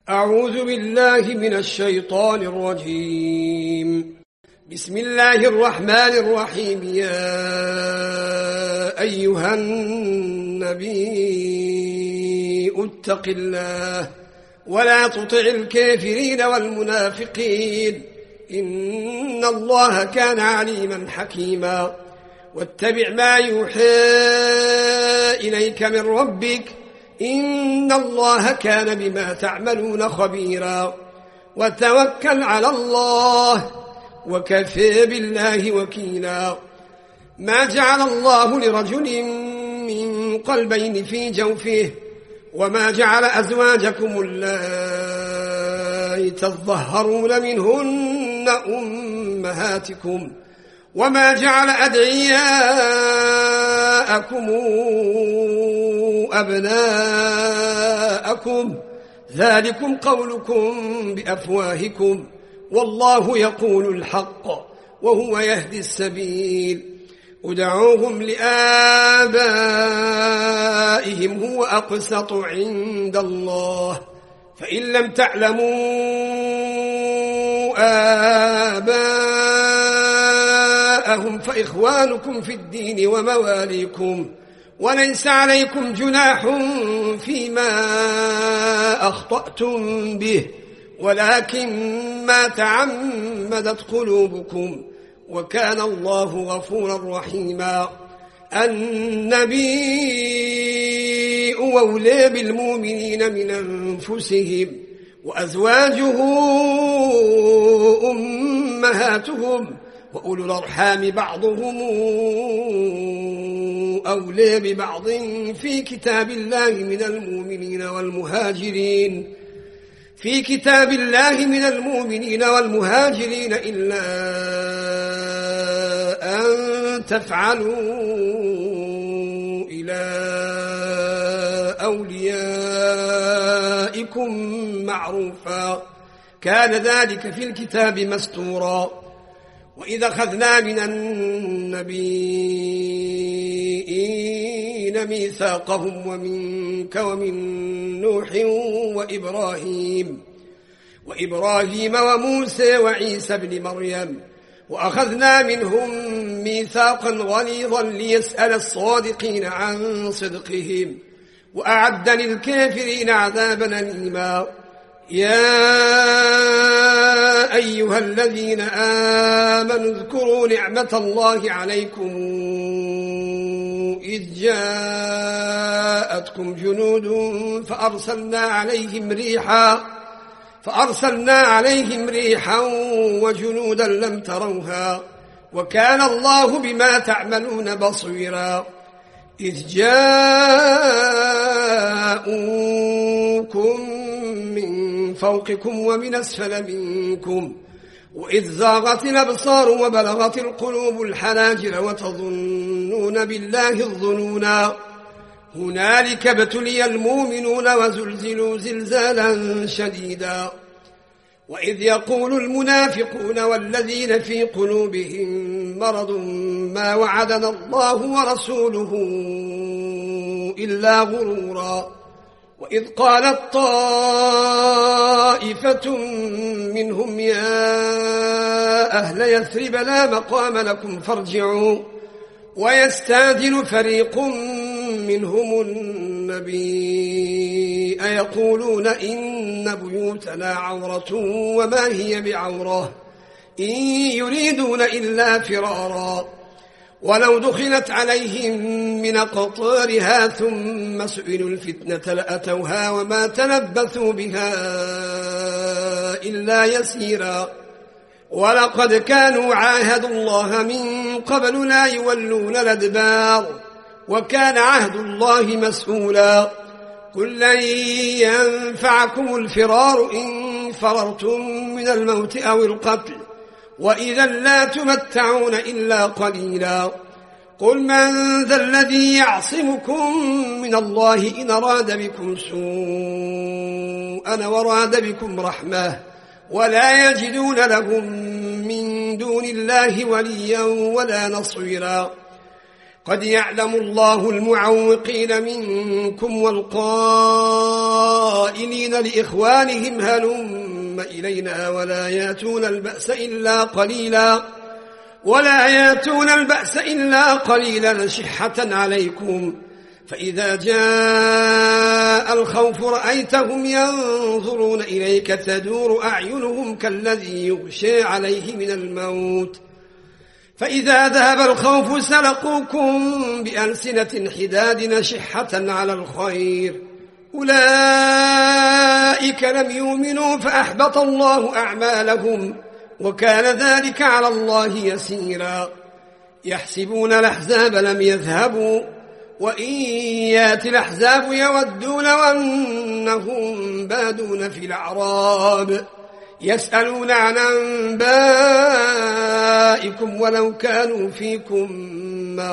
أعوذ بالله من الشيطان الرجيم. بسم الله الرحمن الرحيم. يا أيها النبي اتق الله ولا تطع الكافرين والمنافقين إن الله كان عليما حكيما. واتبع ما يوحى إليك من ربك إن الله كان بما تعملون خبيرا. وتوكل على الله وكفى بالله وكيلا. ما جعل الله لرجل من قلبين في جوفه وما جعل أزواجكم اللائي تظهرون منهن أمهاتكم وما جعل أدعياءكم أبناءكم ذلكم قولكم بأفواهكم والله يقول الحق وهو يهدي السبيل. ادعوهم لآبائهم هو أقسط عند الله فإن لم تعلموا آباءهم فإخوانكم في الدين ومواليكم وليس عليكم جناح فيما أخطأتم به ولكن ما تعمدت قلوبكم وكان الله غفورا رحيما. النبي أولى بالمؤمنين من أنفسهم وأزواجه أمهاتهم وأولو الأرحام بعضهم أولى ببعض في كتاب الله من المؤمنين والمهاجرين إلا أن تفعلوا إلى أوليائكم معروفا كان ذلك في الكتاب مستورا. وإذا أخذنا من النبيين ميثاقهم ومنك ومن نوح وإبراهيم وموسى وعيسى بن مريم وأخذنا منهم ميثاقا غليظا ليسأل الصادقين عن صدقهم وأعد للكافرين عذابا أليما. يا أيها الذين آمنوا اذكروا نعمة الله عليكم إذ جاءتكم جنود فأرسلنا عليهم ريحا وجنودا لم تروها وكان الله بما تعملون بصيرا. إذ جاءوكم من فوقكم ومن أسفل منكم وإذ زاغت الأبصار وبلغت القلوب الحناجر وتظنون بالله الظنونا هنالك ابتلي المؤمنون وزلزلوا زلزالا شديدا. وإذ يقول المنافقون والذين في قلوبهم مرض ما وعدنا الله ورسوله إلا غرورا. وإذ قالت طائفة منهم يا أهل يثرب لا مقام لكم فارجعوا ويستاذن فريق منهم النبي يقولون إن بيوتنا عورة وما هي بعورة إن يريدون إلا فرارا ولو دخلت عليهم من أقطارها ثم سئلوا الفتنة لأتوها وما تلبثوا بها إلا يسيرا. ولقد كانوا عاهدوا الله من قبل لا يولون الأدبار وكان عهد الله مسؤولا. قل لن ينفعكم الفرار إن فررتم من الموت أو القتل وإذا لا تمتعون إلا قليلا. قل من ذا الذي يعصمكم من الله إن أراد بكم سوءا وراد بكم رحمة ولا يجدون لهم من دون الله وليا ولا نصيرا. قد يعلم الله المعوقين منكم والقائلين لإخوانهم هلم إلينا ولا ياتون البأس إلا قليلا شحة عليكم فإذا جاء الخوف رأيتهم ينظرون إليك تدور أعينهم كالذي يغشى عليه من الموت فإذا ذهب الخوف سلقوكم بألسنة حداد شحة على الخير أولئك لم يؤمنوا فأحبط الله أعمالهم وكان ذلك على الله يسيرا يحسبون الأحزاب لم يذهبوا وإن يأتي الأحزاب يودون وأنهم بادون في الأعراب يسألون عن أنبائكم ولو كانوا فيكم ما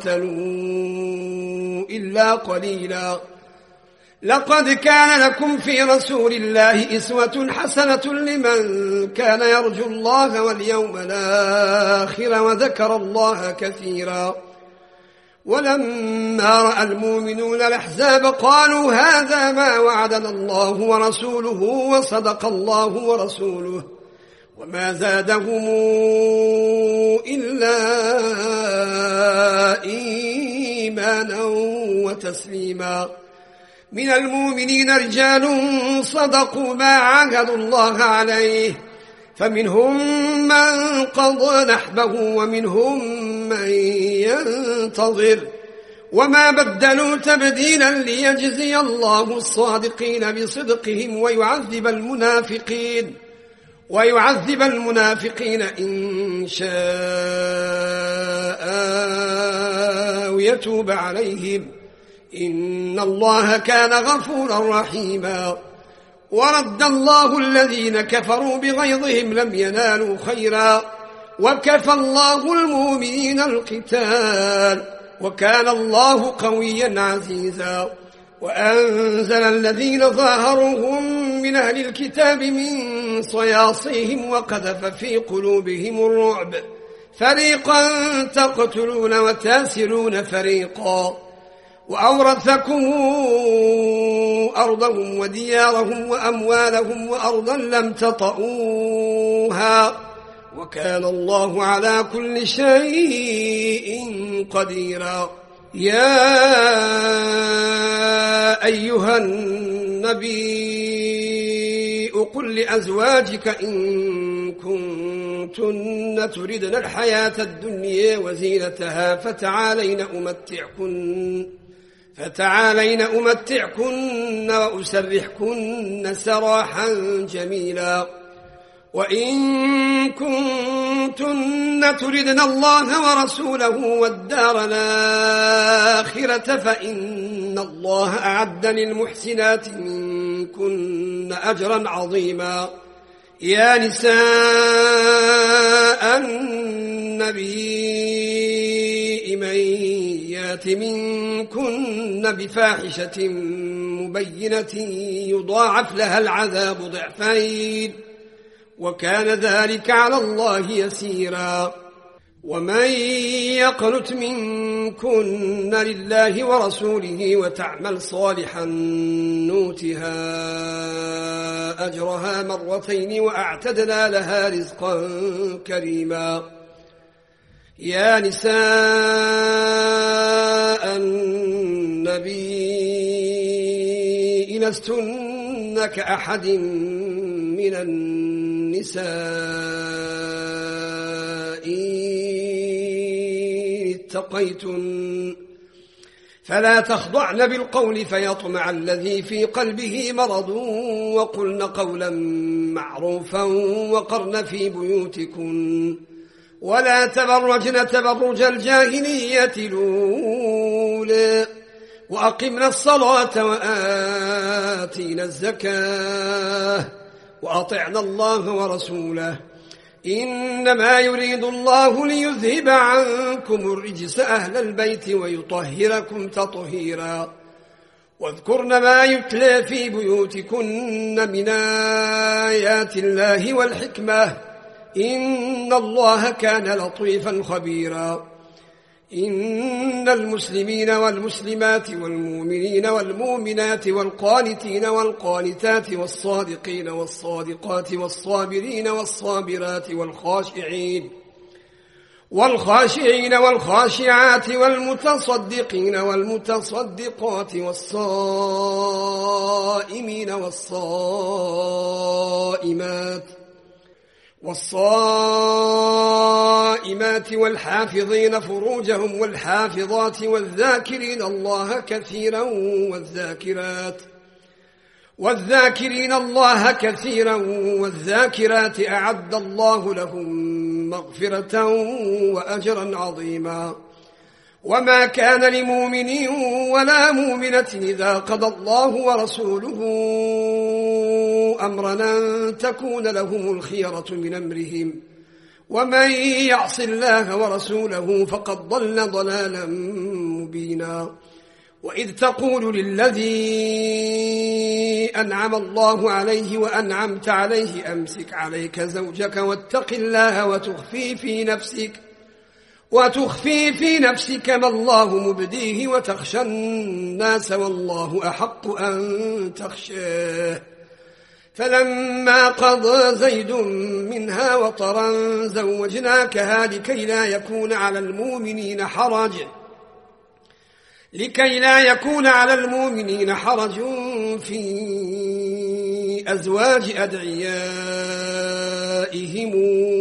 قاتلوا إلا قليلا لقد كان لكم في رسول الله أسوة حسنة لمن كان يرجو الله واليوم الآخر وذكر الله كثيرا ولما رأى المؤمنون الأحزاب قالوا هذا ما وعدنا الله ورسوله وصدق الله ورسوله وما زادهم إلا إيمانا وتسليما من المؤمنين رجال صدقوا ما عاهدوا الله عليه فمنهم من قضى نحبه ومنهم من ينتظر وما بدلوا تبديلا ليجزي الله الصادقين بصدقهم ويعذب المنافقين إن شاء ويتوب عليهم إن الله كان غفورا رحيما ورد الله الذين كفروا بغيظهم لم ينالوا خيرا وكفى الله المؤمنين القتال وكان الله قويا عزيزا وأنزل الذين ظاهروهم من أهل الكتاب من صياصيهم وقذف في قلوبهم الرعب فريقا تقتلون وتاسرون فريقا وأورثكم أرضهم وديارهم وأموالهم وأرضا لم تطئوها وكان الله على كل شيء قديرا يا أيها النبي قل لأزواجك إن كنتن تردن الحياة الدنيا وزينتها فتعالين أمتعكن وأسرحكن سراحا جميلا وإن كنتن تردن الله ورسوله والدار الآخرة فإن الله أعد للمحسنات منكن أجرا عظيما يا نساء النبي من يات منكن بفاحشة مبينة يضاعف لها العذاب ضعفين وكان ذلك على الله يسيرا ومن يقنت منكن لله ورسوله وتعمل صالحا نوتها أجرها مرتين وأعتدنا لها رزقا كريما يا نساء النبي لستن كأحد من النساء اتقيتن فلا تخضعن بالقول فيطمع الذي في قلبه مرض وقلن قولا معروفا وقرن في بيوتكن ولا تبرجن تبرج الجاهلية الأولى وأقمنا الصلاة وآتينا الزكاة وأطعنا الله ورسوله إنما يريد الله ليذهب عنكم الرجس أهل البيت ويطهركم تطهيرا واذكرن ما يتلى في بيوتكن من آيات الله والحكمة إن الله كان لطيفا خبيرا إن المسلمين والمسلمات والمؤمنين والمؤمنات والقانتين والقانتات والصادقين والصادقات والصابرين والصابرات والخاشعين والخاشعات والمتصدقين والمتصدقات والصائمين والصائمات والحافظين فروجهم والحافظات والذاكرين الله كثيرا والذاكرات أعد الله لهم مغفرة وأجرا عظيما. وما كان لمؤمن ولا مؤمنة إذا قضى الله ورسوله أمرا أن تكون لهم الخيرة من أمرهم ومن يعص الله ورسوله فقد ضل ضلالا مبينا. وإذ تقول للذي أنعم الله عليه وأنعمت عليه أمسك عليك زوجك واتق الله وتخفي في نفسك ما الله مبديه وتخشى الناس والله أحق أن تخشاه. فلما قضى زيد منها وطرا زوجناكها لكي لا يكون على المؤمنين حرج في أزواج أدعيائهم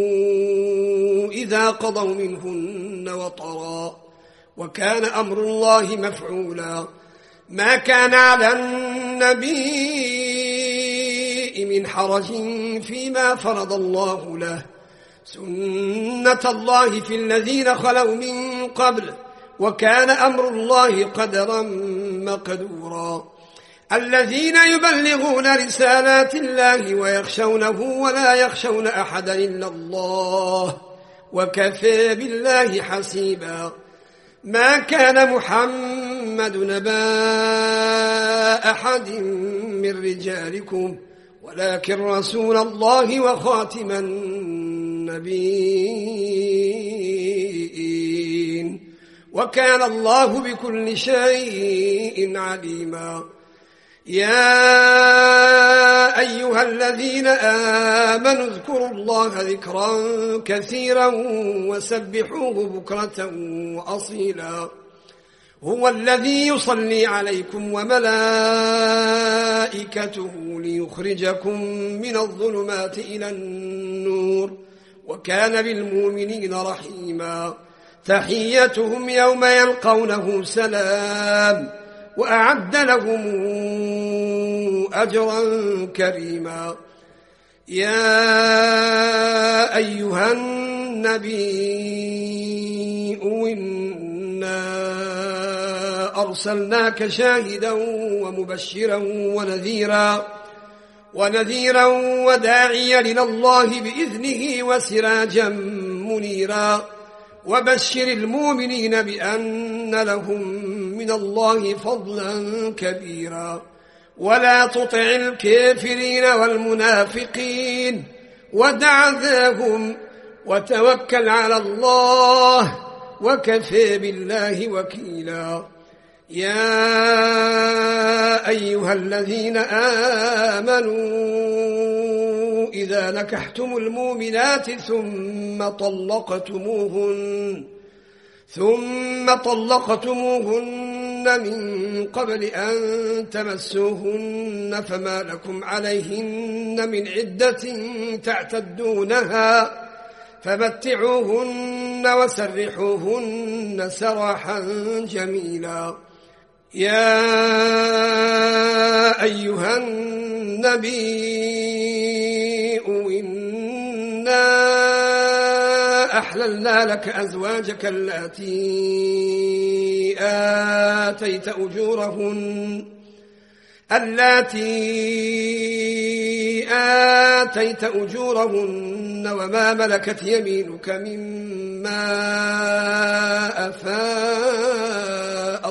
إذا قضوا منهن وطرا وكان أمر الله مفعولا. ما كان على النبي من حرج فيما فرض الله له سنة الله في الذين خلوا من قبل وكان أمر الله قدرا مقدورا. الذين يبلغون رسالات الله ويخشونه ولا يخشون أحدا إلا الله وكفى بالله حسيبا. ما كان محمد نبا أحد من رجالكم ولكن رسول الله وخاتم النبيين وكان الله بكل شيء عليما. يا أيها الذين آمنوا اذكروا الله ذكرا كثيرا وسبحوه بكرة وأصيلا. هو الذي يصلي عليكم وملائكته ليخرجكم من الظلمات إلى النور وكان بالمؤمنين رحيما. تحيتهم يوم يلقونه سلام وأعد لهم أجرا كريما. يا أيها النبي إنا أرسلناك شاهدا ومبشرا ونذيرا وداعيا إلى الله بإذنه وسراجا منيرا. وبشر المؤمنين بأن لهم من الله فضلا كبيرا. ولا تطع الكافرين والمنافقين ودع ذاهم وتوكل على الله وكفى بالله وكيلا. يا أيها الذين آمنوا إذا نكحتم المؤمنات ثم طلقتموهن من قبل أن تمسوهن فما لكم عليهن من عدة تعتدونها فمتعوهن وسرحوهن سراحا جميلا. يا أيها النبي إنا أحللنا لك أزواجك اللاتي آتيت أجورهن وما ملكت يمينك مما أفاء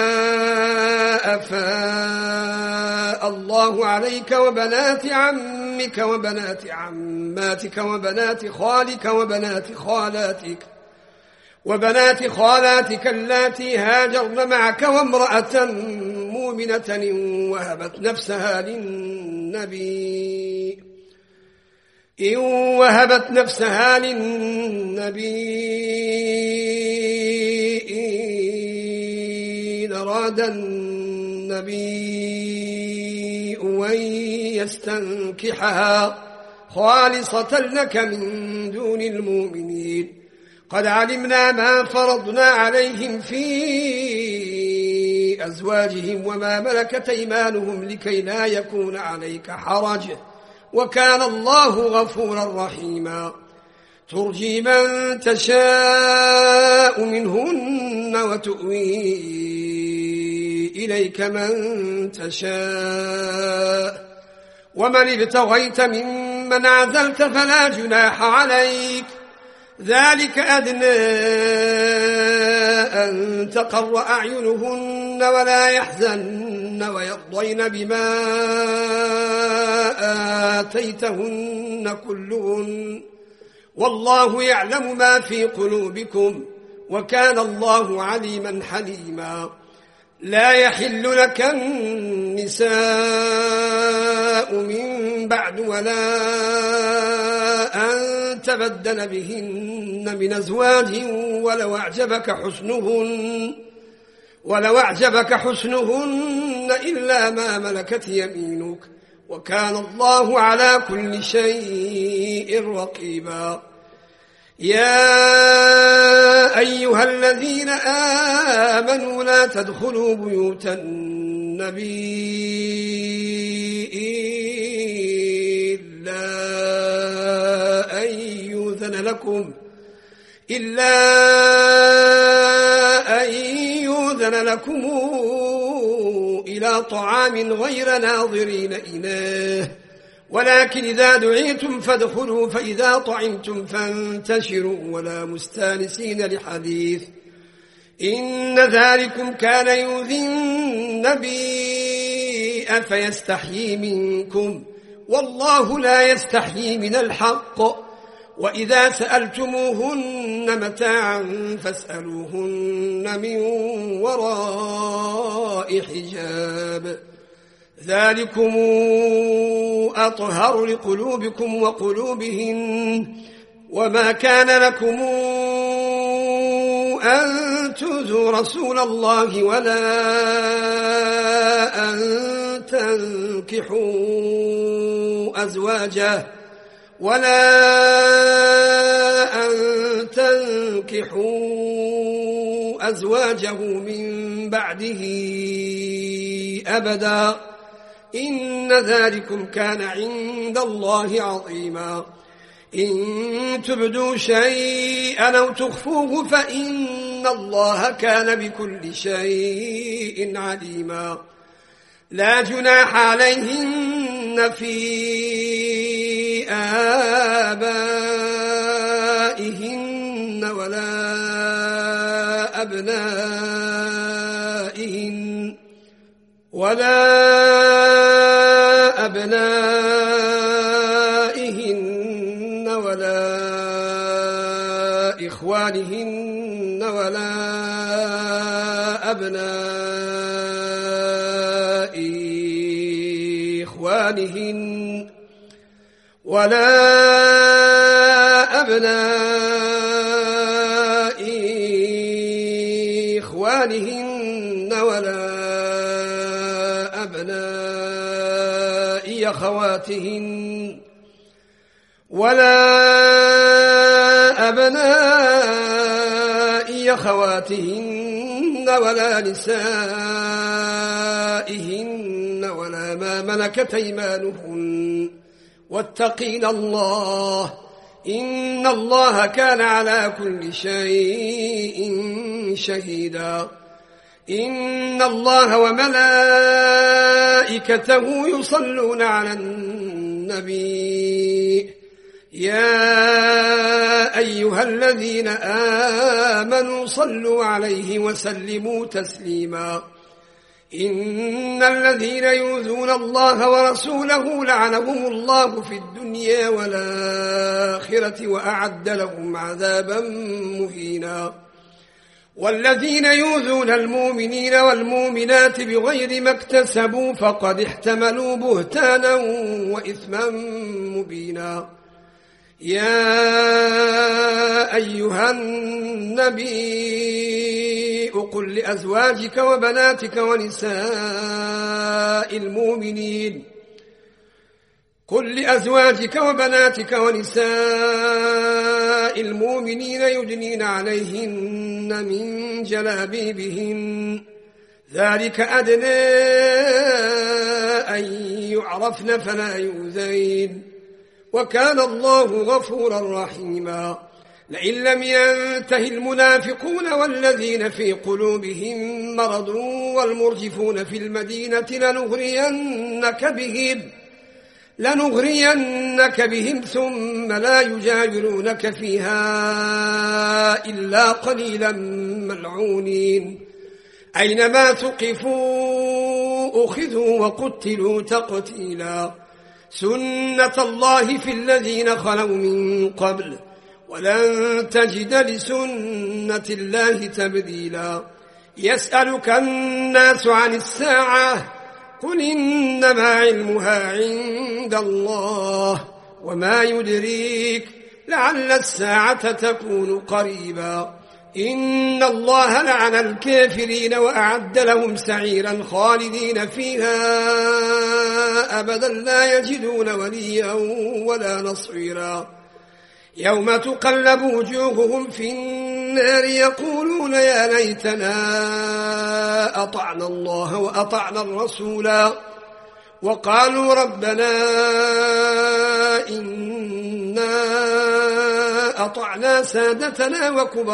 الله عليك وبنات عمك عمك وبنات عماتك وبنات خالاتك اللاتي هاجرن معك وامرأة مؤمنة إن وهبت نفسها للنبي إن أراد النبي أن يستنكحها خالصة لك من دون المؤمنين قد علمنا ما فرضنا عليهم في أزواجهم وما ملكت أيمانهم لكي لا يكون عليك حرج وكان الله غفورا رحيما ترجي من تشاء منهن وتؤوي إليك من تشاء ومن ابتغيت ممن عزلت فلا جناح عليك ذلك أدنى أن تقر أعينهن ولا يحزن ويرضين بما آتيتهن كلهن والله يعلم ما في قلوبكم وكان الله عليما حليما لا يحل لك النساء من بعد ولا أن تبدل بهن من أزواج ولو أعجبك حسنهن إلا ما ملكت يمينك وكان الله على كل شيء رقيبا يا أيها الذين آمنوا لا تدخلوا بيوت النبي إلا أن يؤذن لكم إلى طعام غير ناظرين إناه ولكن إذا دعيتم فادخلوا فإذا طعمتم فانتشروا ولا مستانسين لحديث إن ذلكم كان يؤذي النبي فيستحيي منكم والله لا يستحيي من الحق وإذا سألتموهن متاعا فاسألوهن من وراء حجاب ذلكم أطهر لقلوبكم وقلوبهن وما كان لكم أن تؤذوا رسول الله ولا أن تنكحوا أزواجه من بعده أبدا إن ذلكم كان عند الله عظيما إن تبدوا شيئا أو تخفوه فإن الله كان بكل شيء عليما لا جناح عليهن في آبائهن ولا أبنائهن ولا إخوانهن ولا أبناء إخوانهن ولا أبناء أخواتهن ولا أبناء أخواتهن ولا نسائهن ولا ما ملكت أيمانهن واتقين الله إن الله كان على كل شيء شهيدا إن الله وملائكته يصلون على النبي يا أيها الذين آمنوا صلوا عليه وسلموا تسليما إن الذين يؤذون الله ورسوله لعنهم الله في الدنيا والآخرة وأعد لهم عذابا مهينا. والذين يؤذون المؤمنين والمؤمنات بغير ما اكتسبوا فقد احتملوا بهتانا وإثما مبينا. يا أيها النبي قل لأزواجك وبناتك ونساء المؤمنين يدنين عليهن من جلابيبهن ذلك أدنى أن يعرفن فلا يؤذين وكان الله غفورا رحيما. لئن لم ينته المنافقون والذين في قلوبهم مرض والمرجفون في المدينة لنغرينك بهم ثم لا يجاورونك فيها إلا قليلا ملعونين أينما ثقفوا أخذوا وقتلوا تقتيلا. سنة الله في الذين خلوا من قبل ولن تجد لسنة الله تبديلا. يسألك الناس عن الساعة قل إنما علمها عند الله وما يدريك لعل الساعة تكون قريبا. إن الله لعن الكافرين وأعد لهم سعيرا خالدين فيها أبدا لا يجدون وليا ولا نصيرا. يوم تقلب وجوههم في النار يقولون يا ليتنا أطعنا الله وأطعنا الرسولا وقالوا ربنا إنا أطعنا سادتنا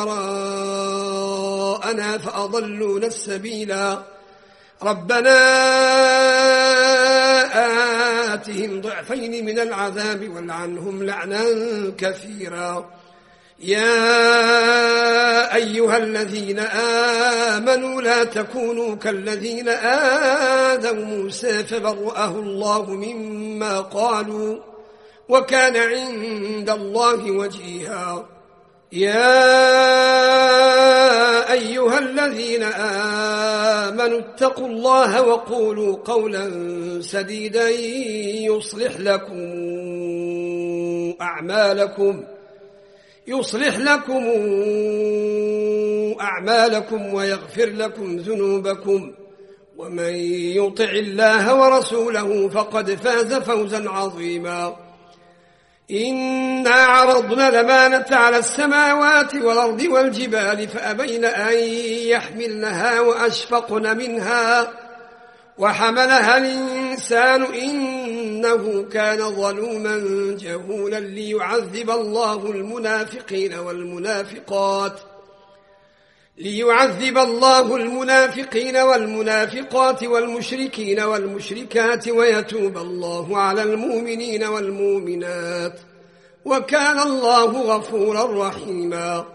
وكبراءنا فأضلونا السبيلا. ربنا آتهم ضعفين من العذاب والعنهم لعنا كثيرا. يا أيها الذين آمنوا لا تكونوا كالذين آذوا موسى فبرأه الله مما قالوا وكان عند الله وجيها. يا أيها الذين آمنوا اتقوا الله وقولوا قولا سديدا يصلح لكم أعمالكم ويغفر لكم ذنوبكم ومن يطع الله ورسوله فقد فاز فوزا عظيما. إنا عرضنا الأمانة على السماوات والأرض والجبال فأبين أن يحملنها وأشفقن منها وحملها الإنسان إنه كان ظلوما جهولا. ليعذب الله المنافقين والمنافقات والمشركين والمشركات ويتوب الله على المؤمنين والمؤمنات وكان الله غفورا رحيما.